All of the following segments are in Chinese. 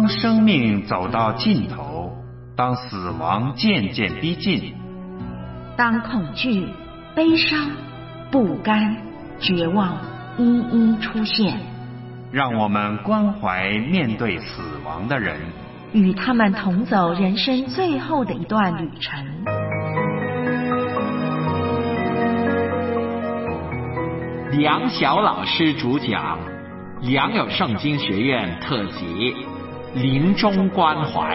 生命走到尽头，当死亡渐渐逼近， 当恐惧、悲伤、不甘、绝望一一出现， 让我们关怀面对死亡的人， 与他们同走人生最后的一段旅程。 梁晓老师主讲，良友圣经学院特辑，临终关怀。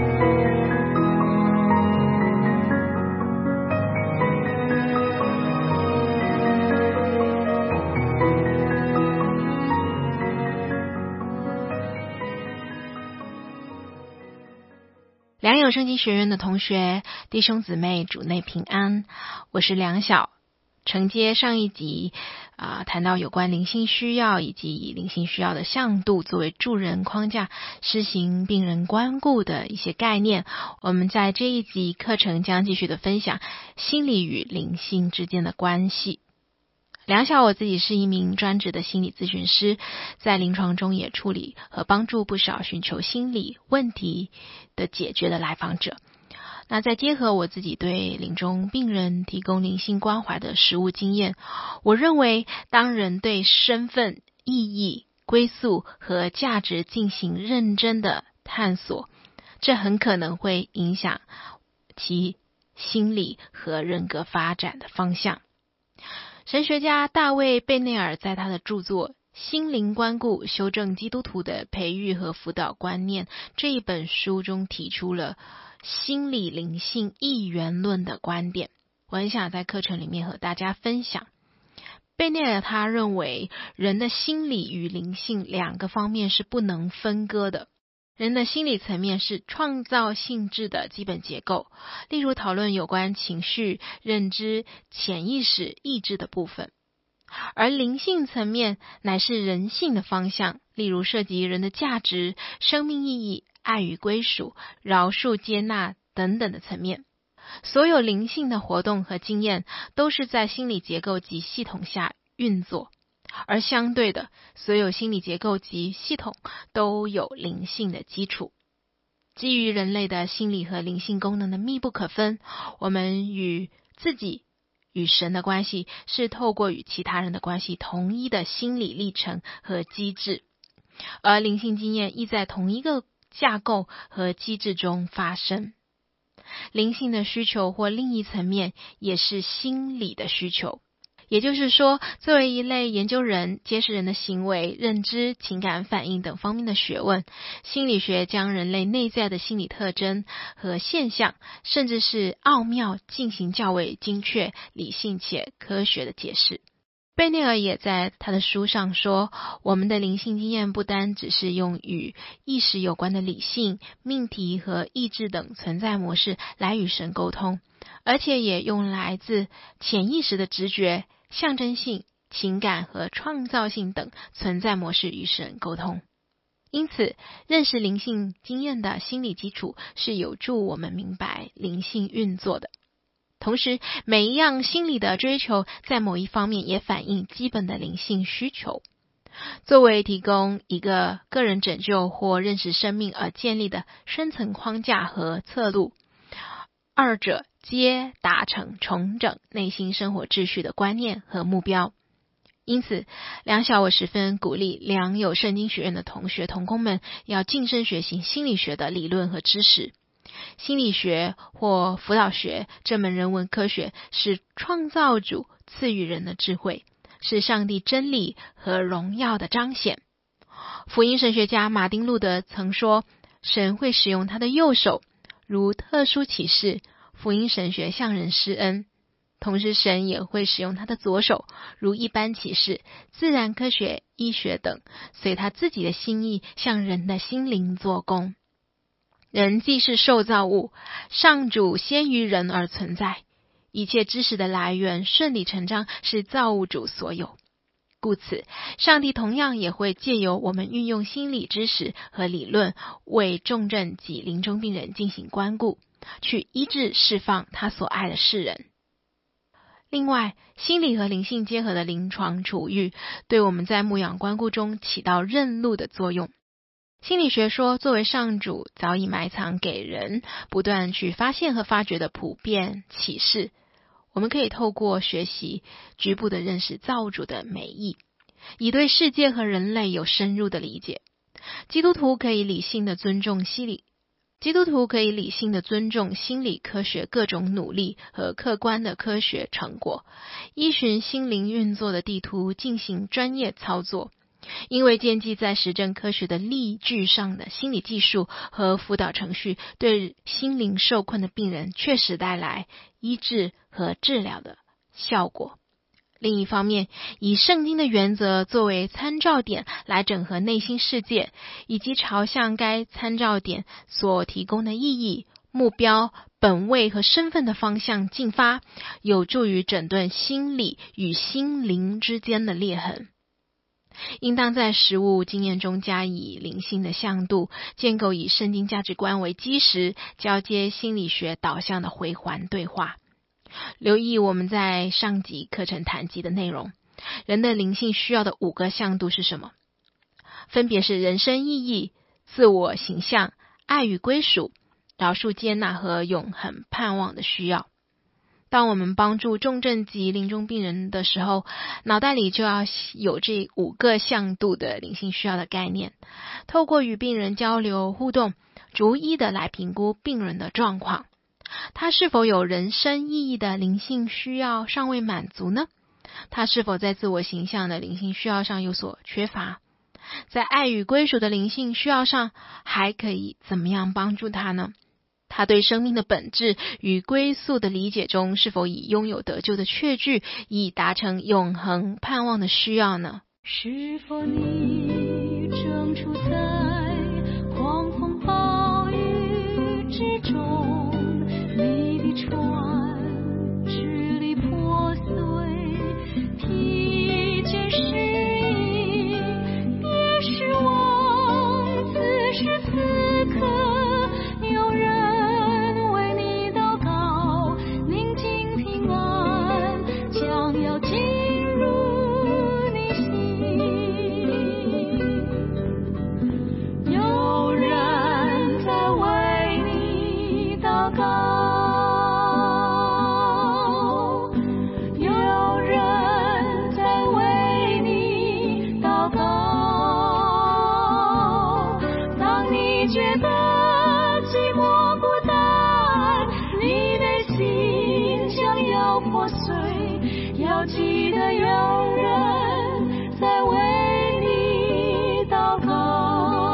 良友圣经学院的同学、弟兄姊妹，主内平安，我是梁晓。承接上一集谈到有关灵性需要以及以灵性需要的向度作为助人框架施行病人关顾的一些概念，我们在这一集课程将继续的分享心理与灵性之间的关系。梁晓我自己是一名专职的心理咨询师，在临床中也处理和帮助不少寻求心理问题的解决的来访者。那再结合我自己对临终病人提供灵性关怀的实务经验，我认为当人对身份、意义、归宿和价值进行认真的探索，这很可能会影响其心理和人格发展的方向。神学家大卫·贝内尔在他的著作《心灵关顾：修正基督徒的培育和辅导观念》这一本书中提出了心理灵性一元论的观点，我很想在课程里面和大家分享。贝内尔他认为人的心理与灵性两个方面是不能分割的。人的心理层面是创造性质的基本结构，例如讨论有关情绪、认知、潜意识、意志的部分；而灵性层面乃是人性的方向，例如涉及人的价值、生命意义、爱与归属、饶恕、接纳等等的层面。所有灵性的活动和经验都是在心理结构及系统下运作，而相对的，所有心理结构及系统都有灵性的基础。基于人类的心理和灵性功能的密不可分，我们与自己与神的关系是透过与其他人的关系同一的心理历程和机制，而灵性经验亦在同一个架构和机制中发生。灵性的需求或另一层面也是心理的需求，也就是说，作为一类研究人、揭示人的行为、认知、情感反应等方面的学问，心理学将人类内在的心理特征和现象，甚至是奥妙进行较为精确、理性且科学的解释。贝内尔也在他的书上说，我们的灵性经验不单只是用与意识有关的理性、命题和意志等存在模式来与神沟通，而且也用来自潜意识的直觉、象征性、情感和创造性等存在模式与神沟通。因此，认识灵性经验的心理基础是有助我们明白灵性运作的。同时，每一样心理的追求在某一方面也反映基本的灵性需求。作为提供一个个人拯救或认识生命而建立的深层框架和侧路，二者皆达成重整内心生活秩序的观念和目标。因此，梁晓我十分鼓励良友圣经学院的同学同工们要晋升学习心理学的理论和知识。心理学或辅导学这门人文科学是创造主赐予人的智慧，是上帝真理和荣耀的彰显。福音神学家马丁路德曾说，神会使用他的右手，如特殊启示、福音神学向人施恩，同时神也会使用他的左手，如一般启示、自然科学、医学等，随他自己的心意向人的心灵做工。人既是受造物，上主先于人而存在，一切知识的来源顺理成章是造物主所有。故此，上帝同样也会借由我们运用心理知识和理论，为重症及临终病人进行关顾，去医治释放他所爱的世人。另外，心理和灵性结合的临床处遇，对我们在牧养关顾中起到认路的作用。 心理学说，作为上主早已埋藏给人不断去发现和发掘的普遍启示，我们可以透过学习局部的认识造主的美意，以对世界和人类有深入的理解。基督徒可以理性的尊重心理科学各种努力和客观的科学成果，依循心灵运作的地图进行专业操作。因为建基在实证科学的例句上的心理技术和辅导程序，对心灵受困的病人确实带来医治和治疗的效果。另一方面，以圣经的原则作为参照点来整合内心世界，以及朝向该参照点所提供的意义、目标、本位和身份的方向进发，有助于整顿心理与心灵之间的裂痕。应当在实务经验中加以灵性的向度，建构以圣经价值观为基石，交接心理学导向的回环对话。留意我们在上集课程谈及的内容，人的灵性需要的5个向度是什么？分别是人生意义、自我形象、爱与归属、饶恕接纳和永恒盼望的需要。当我们帮助重症及临终病人的时候，脑袋里就要有这5个向度的灵性需要的概念，透过与病人交流互动，逐一的来评估病人的状况。他是否有人生意义的灵性需要尚未满足呢？他是否在自我形象的灵性需要上有所缺乏？在爱与归属的灵性需要上，还可以怎么样帮助他呢？他对生命的本质与归宿的理解中，是否已拥有得救的确据，以达成永恒盼望的需要呢？ 是否你正处在狂风暴雨之中，你的船支离破碎，疲倦失意，别失望，此时此刻有人要记得有人在为你祷告。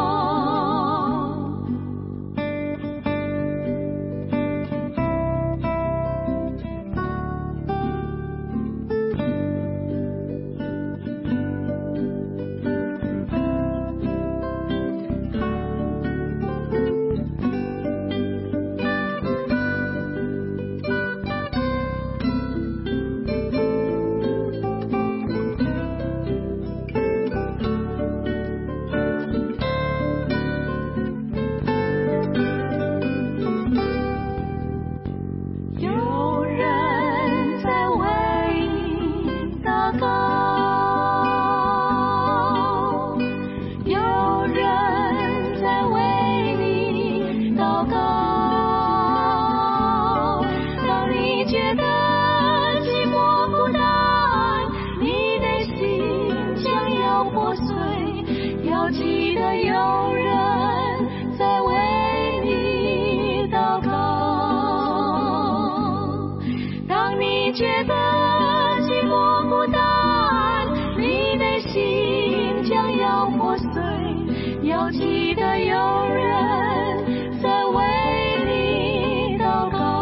记得有人在为你祷告。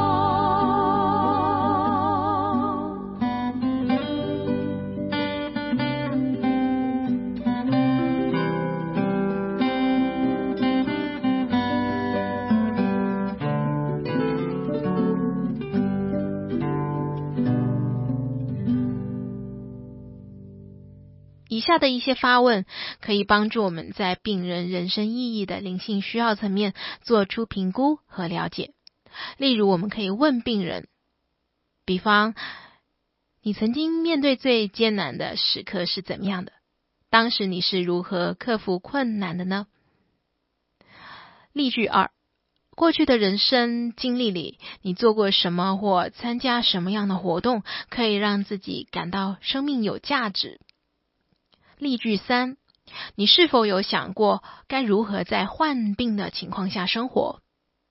以下的一些发问可以帮助我们在病人人生意义的灵性需要层面做出评估和了解。例如，我们可以问病人，比方，你曾经面对最艰难的时刻是怎么样的？当时你是如何克服困难的呢？ 例句2，过去的人生经历里，你做过什么或参加什么样的活动，可以让自己感到生命有价值？例句3，你是否有想过该如何在患病的情况下生活？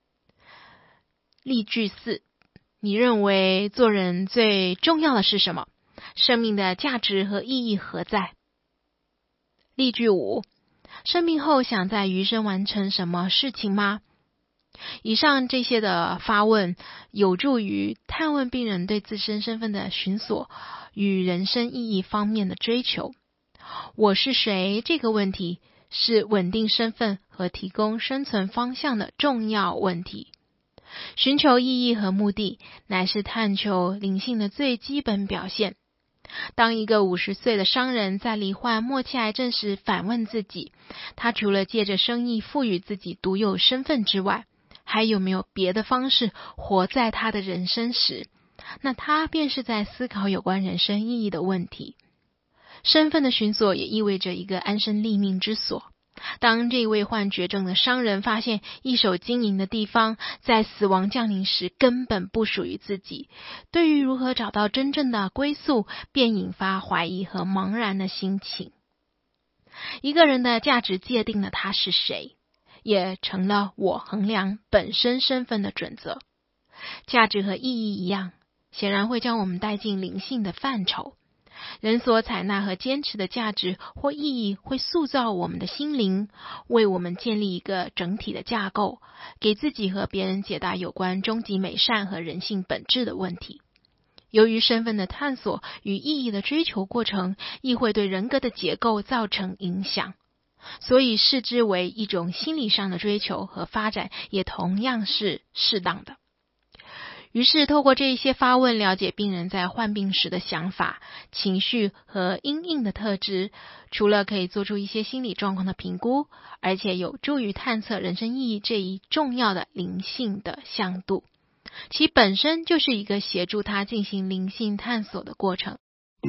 例句4，你认为做人最重要的是什么？生命的价值和意义何在？例句5，生病后想在余生完成什么事情吗？以上这些的发问有助于探问病人对自身身份的寻索与人生意义方面的追求。我是谁这个问题是稳定身份和提供生存方向的重要问题。寻求意义和目的乃是探求灵性的最基本表现。当一个50岁的商人在罹患末期癌症时反问自己，他除了借着生意赋予自己独有身份之外，还有没有别的方式活在他的人生时，那他便是在思考有关人生意义的问题。身份的寻索也意味着一个安身立命之所。当这位患绝症的商人发现一手经营的地方在死亡降临时根本不属于自己，对于如何找到真正的归宿便引发怀疑和茫然的心情。一个人的价值界定了他是谁，也成了我衡量本身身份的准则。价值和意义一样，显然会将我们带进灵性的范畴。人所采纳和坚持的价值或意义会塑造我们的心灵，为我们建立一个整体的架构，给自己和别人解答有关终极美善和人性本质的问题。由于身份的探索与意义的追求过程亦会对人格的结构造成影响，所以视之为一种心理上的追求和发展也同样是适当的。于是透过这些发问，了解病人在患病时的想法、情绪和因应的特质，除了可以做出一些心理状况的评估，而且有助于探测人生意义这一重要的灵性的向度。其本身就是一个协助他进行灵性探索的过程。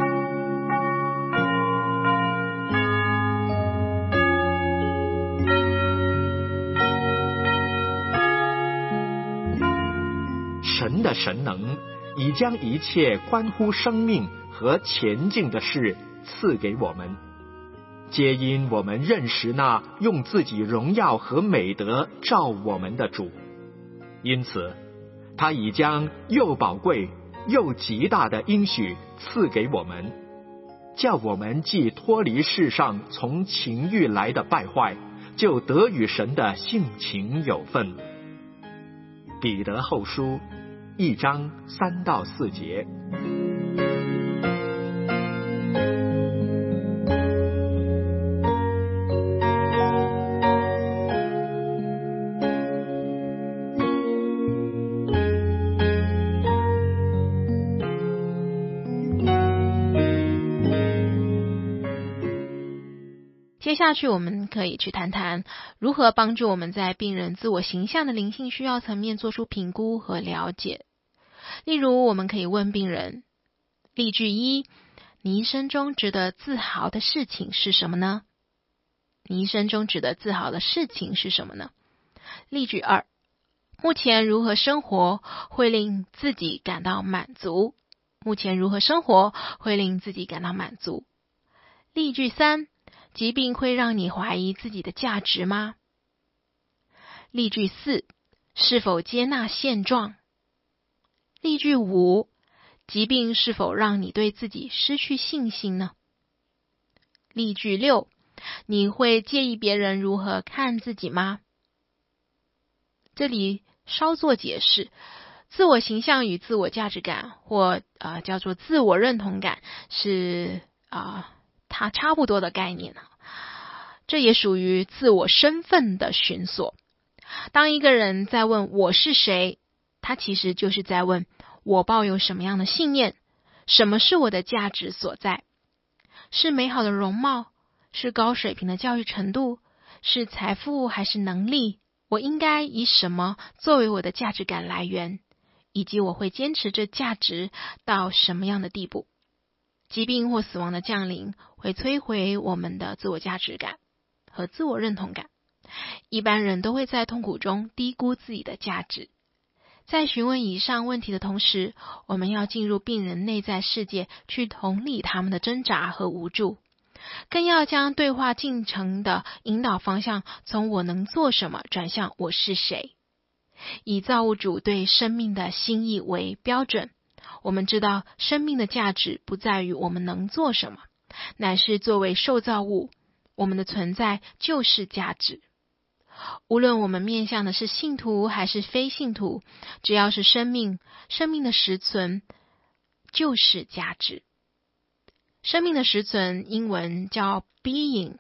神的神能已将一切关乎生命和前进的事赐给我们，皆因我们认识那用自己荣耀和美德照我们的主。因此他已将又宝贵又极大的应许赐给我们，叫我们既脱离世上从情欲来的败坏，就得与神的性情有份。彼得后书1章3到4节。 接下去我们可以去谈谈如何帮助我们在病人自我形象的灵性需要层面做出评估和了解。例如我们可以问病人，例句1，你一生中值得自豪的事情是什么呢？你一生中值得自豪的事情是什么呢？例句2，目前如何生活会令自己感到满足？目前如何生活会令自己感到满足？例句3，疾病会让你怀疑自己的价值吗？例句4，是否接纳现状？例句5，疾病是否让你对自己失去信心呢？例句6，你会介意别人如何看自己吗？这里稍作解释，自我形象与自我价值感或叫做自我认同感是它差不多的概念。这也属于自我身份的寻索。当一个人在问我是谁，他其实就是在问我抱有什么样的信念，什么是我的价值所在？是美好的容貌？是高水平的教育程度？是财富还是能力？我应该以什么作为我的价值感来源？以及我会坚持这价值到什么样的地步？疾病或死亡的降临会摧毁我们的自我价值感和自我认同感， 一般人都会在痛苦中低估自己的价值。在询问以上问题的同时，我们要进入病人内在世界，去同理他们的挣扎和无助，更要将对话进程的引导方向从我能做什么转向我是谁。以造物主对生命的心意为标准，我们知道生命的价值不在于我们能做什么，乃是作为受造物，我们的存在就是价值。无论我们面向的是信徒还是非信徒，只要是生命，生命的实存就是价值。生命的实存英文叫 being，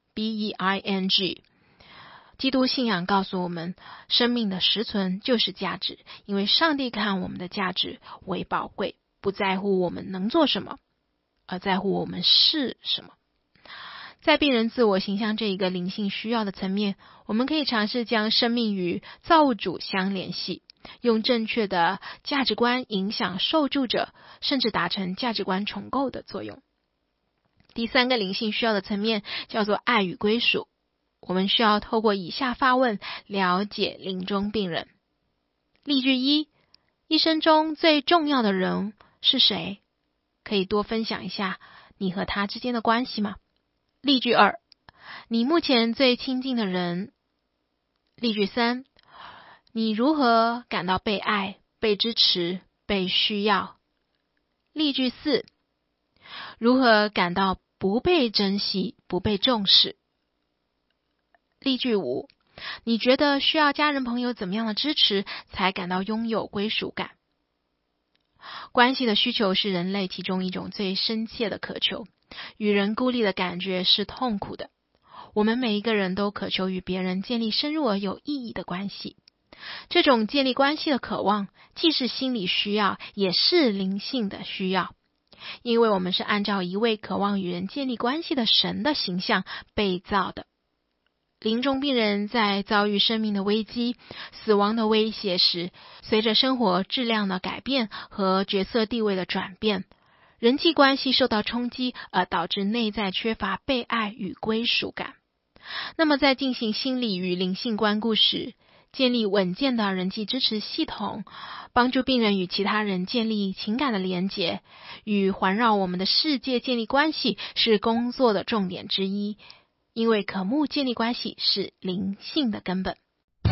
B-E-I-N-G。 基督信仰告诉我们，生命的实存就是价值，因为上帝看我们的价值为宝贵，不在乎我们能做什么，而在乎我们是什么。在病人自我形象这一个灵性需要的层面，我们可以尝试将生命与造物主相联系，用正确的价值观影响受助者，甚至达成价值观重构的作用。第三个灵性需要的层面叫做爱与归属。我们需要透过以下发问了解临终病人。例句一：一生中最重要的人是谁？可以多分享一下你和他之间的关系吗？例句二：你目前最亲近的人。例句三：你如何感到被爱、被支持、被需要？例句四：如何感到不被珍惜、不被重视？例句五：你觉得需要家人朋友怎么样的支持才感到拥有归属感？关系的需求是人类其中一种最深切的渴求，与人孤立的感觉是痛苦的。我们每一个人都渴求与别人建立深入而有意义的关系。这种建立关系的渴望，既是心理需要，也是灵性的需要。因为我们是按照一位渴望与人建立关系的神的形象被造的。临终病人在遭遇生命的危机、死亡的威胁时，随着生活质量的改变和角色地位的转变，人际关系受到冲击，而导致内在缺乏被爱与归属感。那么在进行心理与灵性关顾时，建立稳健的人际支持系统，帮助病人与其他人建立情感的连结，与环绕我们的世界建立关系，是工作的重点之一。因为渴慕建立关系是灵性的根本。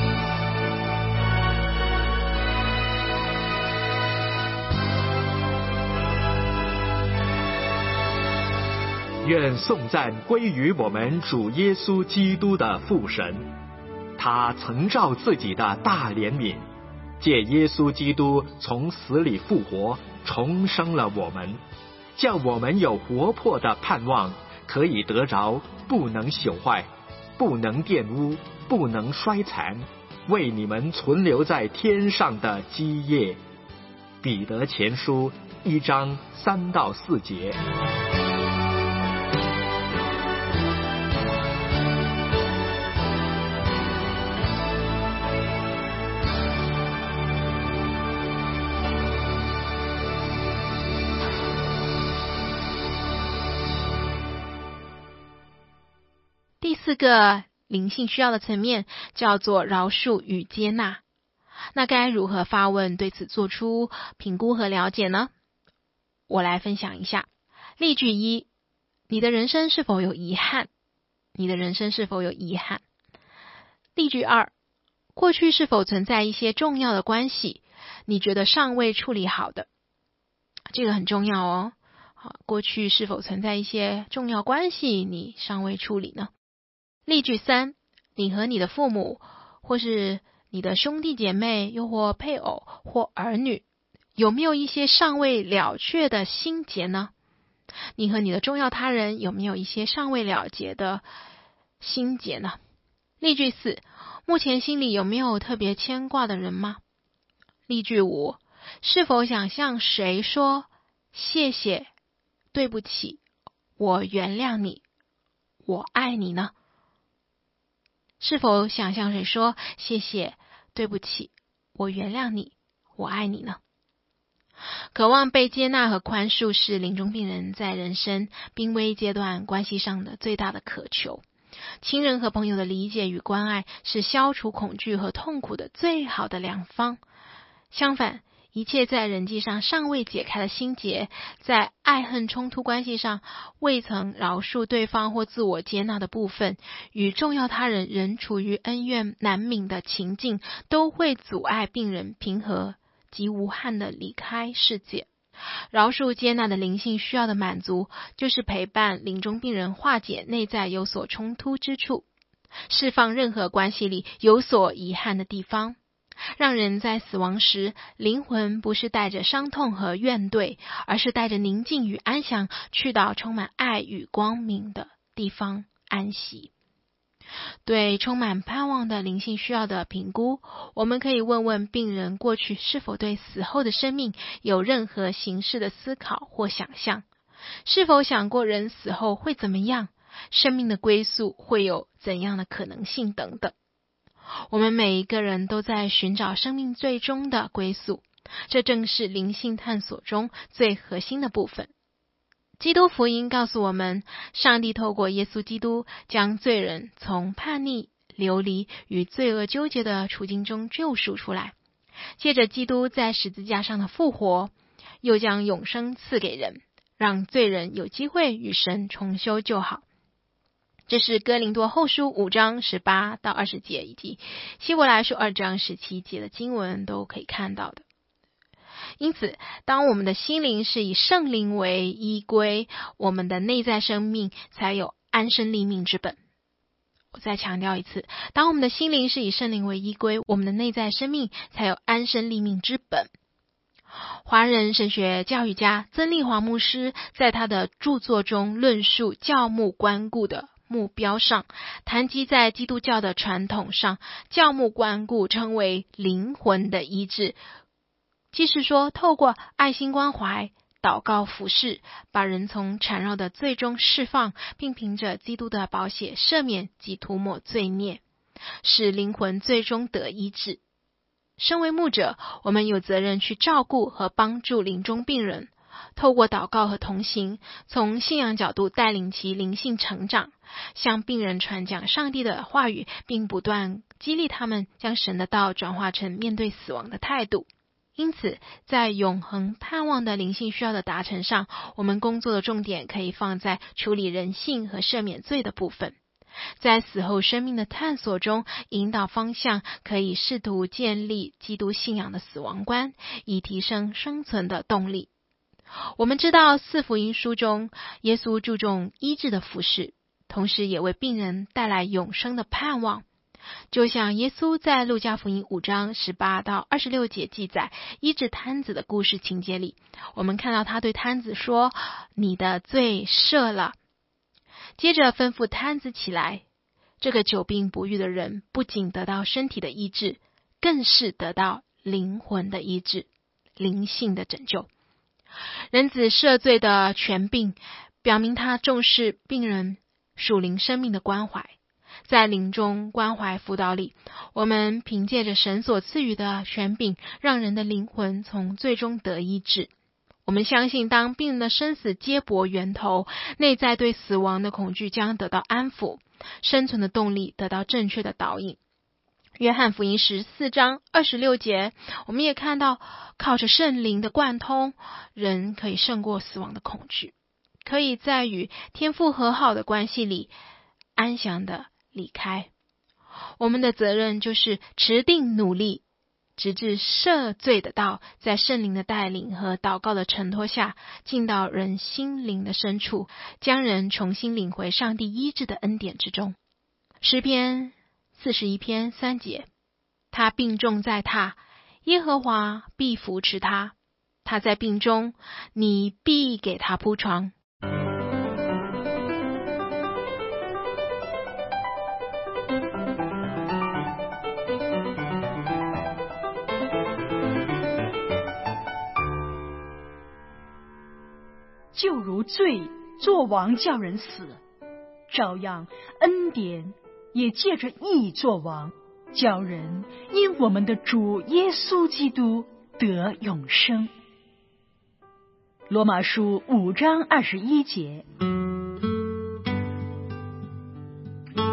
愿颂赞归于我们主耶稣基督的父神，他曾照自己的大怜悯，借耶稣基督从死里复活，重生了我们，叫我们有活泼的盼望，可以得着不能朽坏、不能玷污、不能衰残，为你们存留在天上的基业。彼得前书1章3到4节。 第四个灵性需要的层面叫做饶恕与接纳。那该如何发问，对此做出评估和了解呢？我来分享一下。例句一：你的人生是否有遗憾？你的人生是否有遗憾？例句二：过去是否存在一些重要的关系，你觉得尚未处理好的？这个很重要哦。过去是否存在一些重要关系，你尚未处理呢？例句三：你和你的父母，或是你的兄弟姐妹，又或配偶或儿女，有没有一些尚未了却的心结呢？你和你的重要他人有没有一些尚未了结的心结呢？例句四：目前心里有没有特别牵挂的人吗？例句五：是否想向谁说谢谢、对不起、我原谅你、我爱你呢？是否想向谁说谢谢、对不起、我原谅你、我爱你呢？渴望被接纳和宽恕是临终病人在人生濒危阶段关系上的最大的渴求。 亲人和朋友的理解与关爱是消除恐惧和痛苦的最好的良方。相反，一切在人际上尚未解开的心结，在爱恨冲突关系上未曾饶恕对方或自我接纳的部分，与重要他人仍处于恩怨难泯的情境，都会阻碍病人平和及无憾地离开世界。饶恕接纳的灵性需要的满足，就是陪伴临终病人化解内在有所冲突之处，释放任何关系里有所遗憾的地方，让人在死亡时，灵魂不是带着伤痛和怨怼，而是带着宁静与安详，去到充满爱与光明的地方安息。对充满盼望的灵性需要的评估，我们可以问问病人过去是否对死后的生命有任何形式的思考或想象，是否想过人死后会怎么样，生命的归宿会有怎样的可能性等等。我们每一个人都在寻找生命最终的归宿，这正是灵性探索中最核心的部分。基督福音告诉我们，上帝透过耶稣基督将罪人从叛逆、流离与罪恶纠结的处境中救赎出来，借着基督在十字架上的复活，又将永生赐给人，让罪人有机会与神重修旧好。这是哥林多后书5章18到20节，以及希伯来书2章17节的经文都可以看到的。因此，当我们的心灵是以圣灵为依归，我们的内在生命才有安身立命之本。我再强调一次，当我们的心灵是以圣灵为依归，我们的内在生命才有安身立命之本。华人神学教育家曾丽华牧师在他的著作中论述教牧关顾的目标上，谈及在基督教的传统上，教牧关顾称为灵魂的医治，即是说透过爱心关怀、祷告服侍，把人从缠绕的罪中释放，并凭着基督的宝血赦免及涂抹罪孽，使灵魂最终得医治。身为牧者，我们有责任去照顾和帮助临终病人，透过祷告和同行，从信仰角度带领其灵性成长，向病人传讲上帝的话语，并不断激励他们将神的道转化成面对死亡的态度。因此，在永恒盼望的灵性需要的达成上，我们工作的重点可以放在处理人性和赦免罪的部分。在死后生命的探索中，引导方向可以试图建立基督信仰的死亡观，以提升生存的动力。我们知道4福音书中，耶稣注重医治的服事，同时也为病人带来永生的盼望。就像耶稣在路加福音5章18到26节记载医治瘫子的故事情节里，我们看到他对瘫子说：“你的罪赦了。”接着吩咐瘫子起来。这个久病不愈的人不仅得到身体的医治，更是得到灵魂的医治，灵性的拯救。人子赦罪的权柄表明他重视病人属灵生命的关怀。在临终关怀辅导里，我们凭借着神所赐予的权柄，让人的灵魂从最终得医治。我们相信，当病人的生死揭薄源头，内在对死亡的恐惧将得到安抚，生存的动力得到正确的导引。约翰福音14章26节，我们也看到，靠着圣灵的贯通，人可以胜过死亡的恐惧，可以在与天父和好的关系里安详的离开。我们的责任就是持定努力，直至赦罪的道在圣灵的带领和祷告的承托下，进到人心灵的深处，将人重新领回上帝医治的恩典之中。诗篇41篇3节，他病重在榻，耶和华必扶持他，他在病中，你必给他铺床。 就如罪作王叫人死，照样恩典也借着义作王，叫人因我们的主耶稣基督得永生。罗马书5章21节。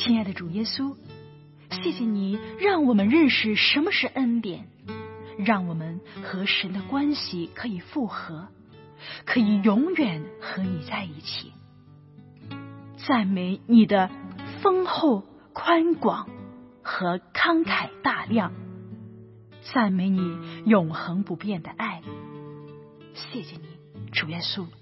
亲爱的主耶稣，谢谢你让我们认识什么是恩典，让我们和神的关系可以复合，可以永远和你在一起。赞美你的丰厚宽广和慷慨大量，赞美你永恒不变的爱。谢谢你，主耶稣。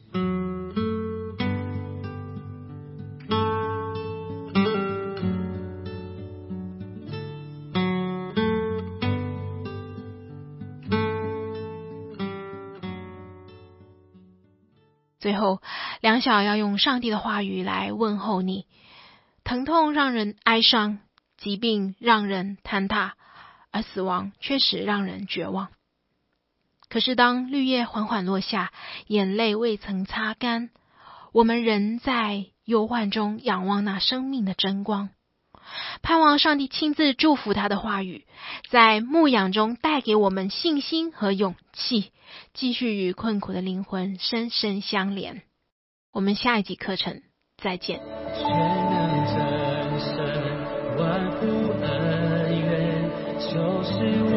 最后，梁晓要用上帝的话语来问候你。疼痛让人哀伤，疾病让人坍塌，而死亡确实让人绝望。可是当绿叶缓缓落下，眼泪未曾擦干，我们仍在忧患中仰望那生命的真光，盼望上帝亲自祝福他的话语，在牧养中带给我们信心和勇气，继续与困苦的灵魂深深相连。我们下一集课程再见。 全能真神，万福恩怨，就是